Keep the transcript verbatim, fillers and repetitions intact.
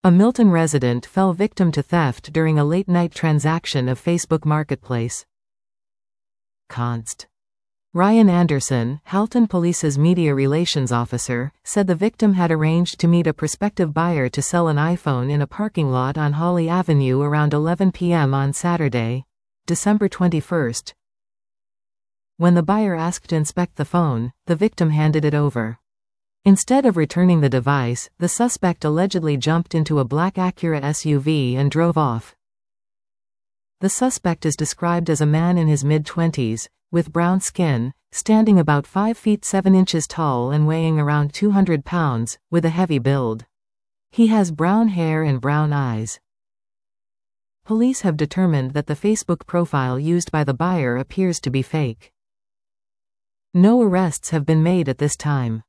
A Milton resident fell victim to theft during a late-night transaction of Facebook Marketplace. Const. Ryan Anderson, Halton Police's media relations officer, said the victim had arranged to meet a prospective buyer to sell an iPhone in a parking lot on Holly Avenue around eleven p m on Saturday, December twenty-first. When the buyer asked to inspect the phone, the victim handed it over. Instead of returning the device, the suspect allegedly jumped into a black Acura S U V and drove off. The suspect is described as a man in his mid-twenties, with brown skin, standing about five feet seven inches tall and weighing around two hundred pounds, with a heavy build. He has brown hair and brown eyes. Police have determined that the Facebook profile used by the buyer appears to be fake. No arrests have been made at this time.